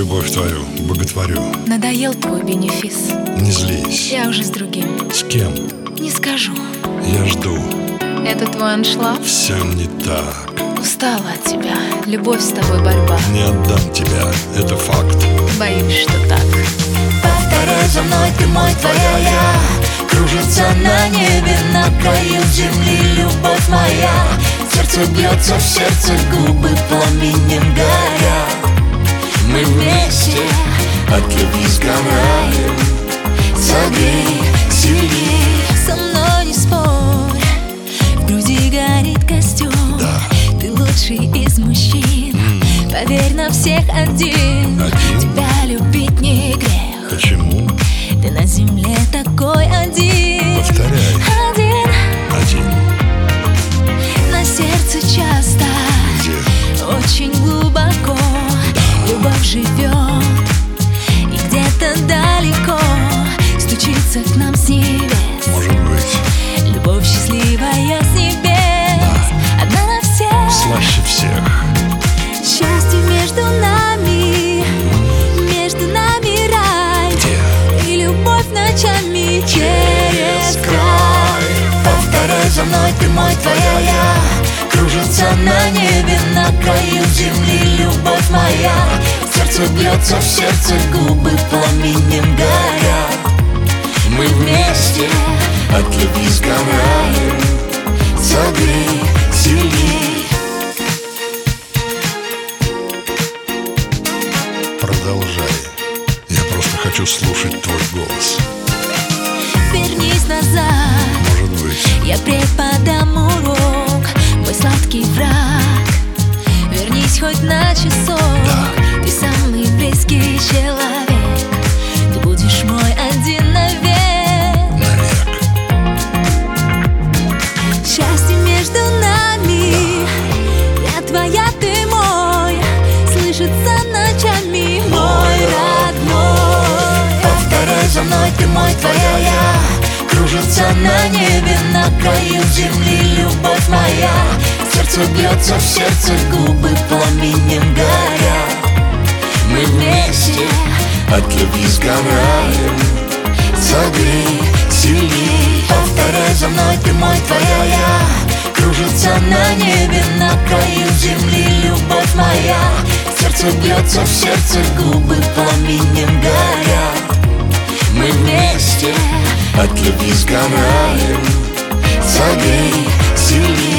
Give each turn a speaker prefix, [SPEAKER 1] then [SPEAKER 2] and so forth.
[SPEAKER 1] любовь твою боготворю.
[SPEAKER 2] Надоел твой бенефис.
[SPEAKER 1] Не злись.
[SPEAKER 2] Я уже с другим.
[SPEAKER 1] С кем?
[SPEAKER 2] Не скажу.
[SPEAKER 1] Я жду.
[SPEAKER 2] Это твой аншлаг?
[SPEAKER 1] Все не так.
[SPEAKER 2] Устала от тебя. Любовь с тобой борьба.
[SPEAKER 1] Не отдам тебя, это факт.
[SPEAKER 2] Боюсь, что так.
[SPEAKER 3] Повторяй за мной, ты мой, твоя я. Кружится на небе, на краю земли любовь моя. Сердце бьется в сердце, губы пламенем горят. Мы вместе от любви сгораем. Согрей сильней.
[SPEAKER 4] Со мной не спорь, в груди горит костер.
[SPEAKER 1] Да.
[SPEAKER 4] Ты лучший из мужчин, поверь, на всех один. Тебя любить не грех.
[SPEAKER 1] Почему?
[SPEAKER 4] Ты на земле такой один.
[SPEAKER 1] Повторяй.
[SPEAKER 4] Один.
[SPEAKER 1] Один.
[SPEAKER 4] На сердце часто,
[SPEAKER 1] Где?
[SPEAKER 4] очень глубоко любовь живет. И где-то далеко стучится к нам с небес.
[SPEAKER 1] Может быть.
[SPEAKER 4] Любовь счастливая с небес, одна на всех.
[SPEAKER 1] Слаще всех.
[SPEAKER 4] Счастье между нами рай.
[SPEAKER 1] Где?
[SPEAKER 4] И любовь ночами через край.
[SPEAKER 3] Повторяй за мной, ты мой, твоя я. Кружится на небе, на краю земли любовь моя. Сердце бьется в сердце, губы пламенем горят. Мы вместе от любви сгораем. Согрей сильней.
[SPEAKER 1] Продолжай. Я просто хочу слушать твой голос.
[SPEAKER 4] Вернись назад,
[SPEAKER 1] Может быть.
[SPEAKER 4] я преподам урок, мой сладкий враг. Вернись хоть на часок, ты самый близкий человек. Ты будешь мой один навек.
[SPEAKER 1] Навек.
[SPEAKER 4] Счастье между нами, я твоя, ты мой. Слышится ночами мой родной.
[SPEAKER 3] Повторяй за мной, ты мой, твоя я. Кружится на небе, на краю земли любовь моя. Сердце бьется в сердце, губы пламенем горят. Мы вместе от любви сгораем. Согрей сильней. Повторяй за мной, ты мой, твоя я. Кружится на небе, на краю земли любовь моя. Сердце бьется в сердце, губы пламенем горят. Мы вместе от любви сгораем. Согрей сильней.